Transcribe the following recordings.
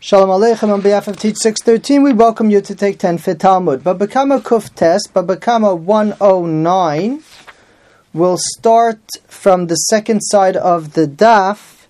Shalom Aleichem. On behalf of Teach 613, we welcome you to take 10 Fit Talmud. Baba Kama Kuf Test, Baba Kama 109. We'll start from the second side of the daf,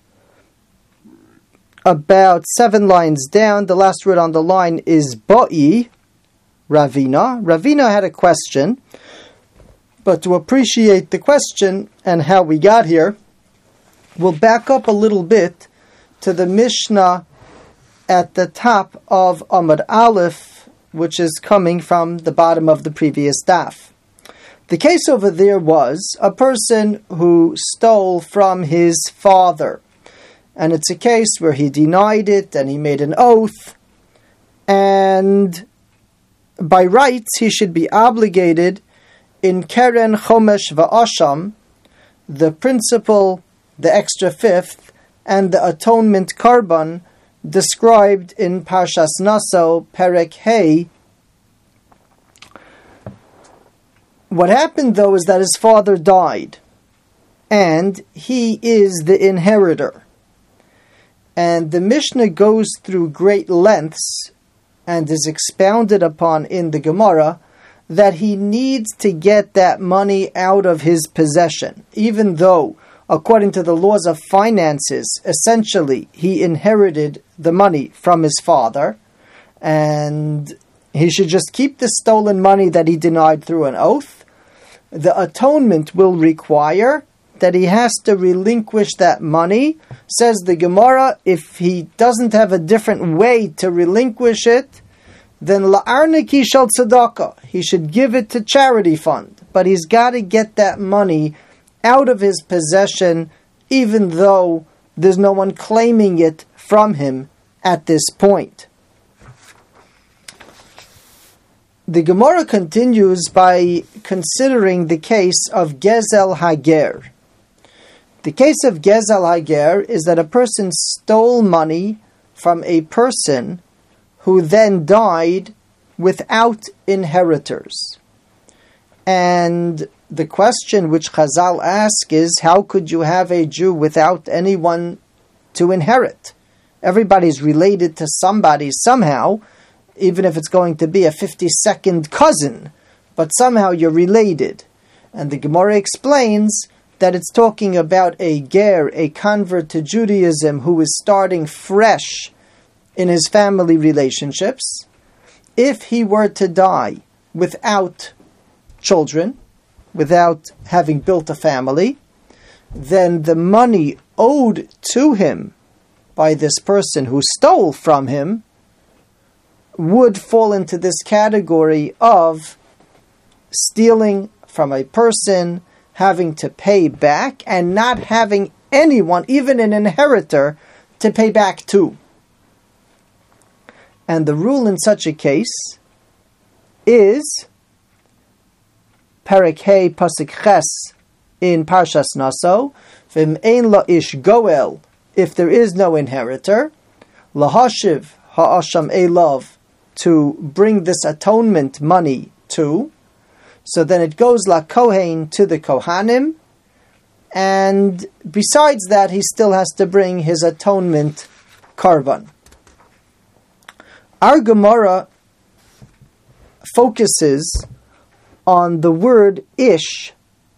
about 7 lines down. The last word on the line is Ba'i, Ravina. Ravina had a question, but to appreciate the question and how we got here, we'll back up a little bit to the Mishnah at the top of Amud Aleph, which is coming from the bottom of the previous daf. The case over there was a person who stole from his father, and it's a case where he denied it and he made an oath, and by rights he should be obligated in Keren Chomesh Va'asham, the principal, the extra fifth, and the atonement karban described in Parshas Naso, Perek Hey. What happened though is that his father died, and he is the inheritor. And the Mishnah goes through great lengths and is expounded upon in the Gemara that he needs to get that money out of his possession, even though, according to the laws of finances, essentially he inherited the money from his father, and he should just keep the stolen money that he denied through an oath. The atonement will require that he has to relinquish that money. Says the Gemara, if he doesn't have a different way to relinquish it, then la'arniki shel tzedakah, he should give it to charity fund. But he's got to get that money out of his possession, even though there's no one claiming it from him at this point. The Gemara continues by considering the case of Gezel Hager. The case of Gezel Hager is that a person stole money from a person who then died without inheritors. And the question which Chazal ask is, how could you have a Jew without anyone to inherit? Everybody's related to somebody somehow, even if it's going to be a 52nd cousin, but somehow you're related. And the Gemara explains that it's talking about a ger, a convert to Judaism, who is starting fresh in his family relationships. If he were to die without children, without having built a family, then the money owed to him by this person who stole from him would fall into this category of stealing from a person, having to pay back, and not having anyone, even an inheritor, to pay back to. And the rule in such a case is Perek Hey Pasuk Ches in Parshas Naso, V'im ein la'ish goel, if there is no inheritor, lahashiv ha'asham elav, to bring this atonement money to. So then it goes la kohen to the kohanim, and besides that he still has to bring his atonement karban. Our Gemara focuses on the word ish,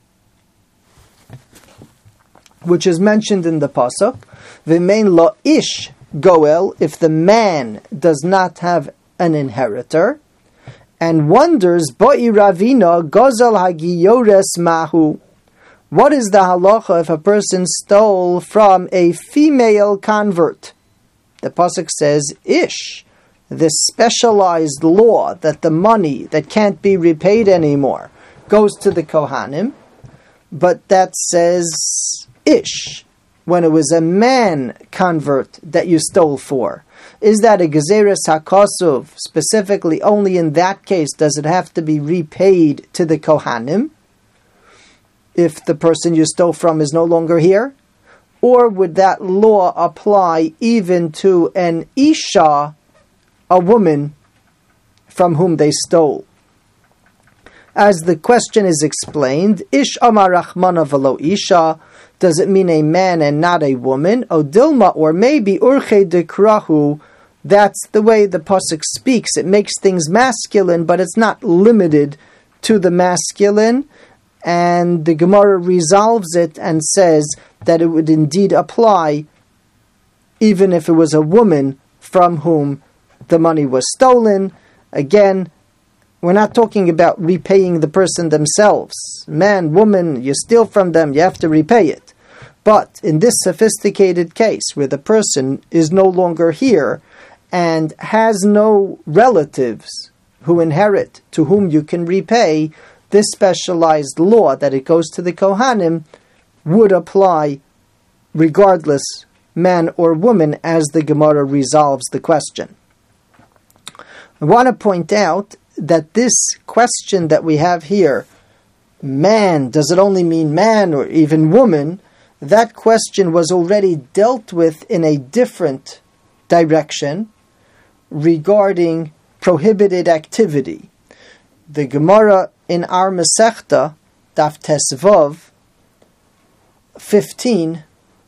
which is mentioned in the pasuk, v'mein lo ish goel, if the man does not have an inheritor, and wonders, Ba'i Ravina gozel hagiyores mahu, what is the halacha if a person stole from a female convert? The pasuk says ish, this specialized law that the money that can't be repaid anymore goes to the kohanim, but that says ish when it was a man convert that you stole for. Is that a gezeres hakasuv? Specifically, only in that case does it have to be repaid to the kohanim if the person you stole from is no longer here? Or would that law apply even to an isha, a woman from whom they stole? As the question is explained, ish amar rachmana velo isha, does it mean a man and not a woman? O dilma, or maybe urche dekrahu That's the way the pasuk speaks. It makes things masculine, but it's not limited to the masculine. And the Gemara resolves it and says that it would indeed apply even if it was a woman from whom the money was stolen. Again, we're not talking about repaying the person themselves. Man, woman, you steal from them, you have to repay it. But in this sophisticated case, where the person is no longer here and has no relatives who inherit to whom you can repay, this specialized law that it goes to the Kohanim would apply regardless, man or woman, as the Gemara resolves the question. I want to point out that this question that we have here, man, does it only mean man or even woman? That question was already dealt with in a different direction regarding prohibited activity. The Gemara in our Masechta, Daf Tesvav 15a,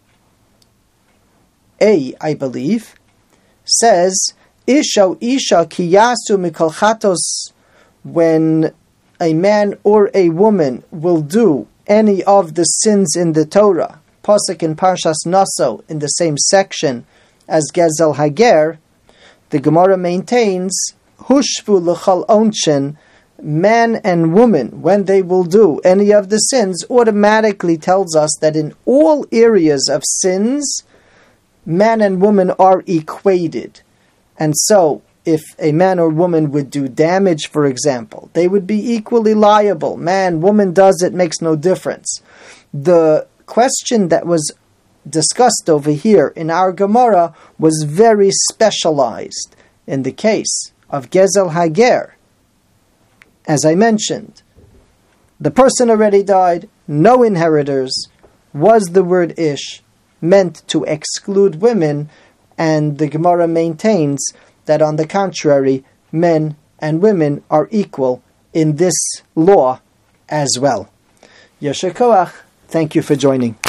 I believe, says, Isha kiyasu mikolchatos, when a man or a woman will do any of the sins in the Torah, Pasuk in Parshas Naso in the same section as Gezel Hager, the Gemara maintains, Hushvu l'chal onshen, man and woman, when they will do any of the sins, automatically tells us that in all areas of sins, man and woman are equated. And so, if a man or woman would do damage, for example, they would be equally liable. Man, woman does it, makes no difference. The question that was discussed over here in our Gemara was very specialized in the case of Gezel Hager. As I mentioned, the person already died, no inheritors. Was the word ish meant to exclude women? And the Gemara maintains that on the contrary, men and women are equal in this law as well. Yasher koach. Thank you for joining.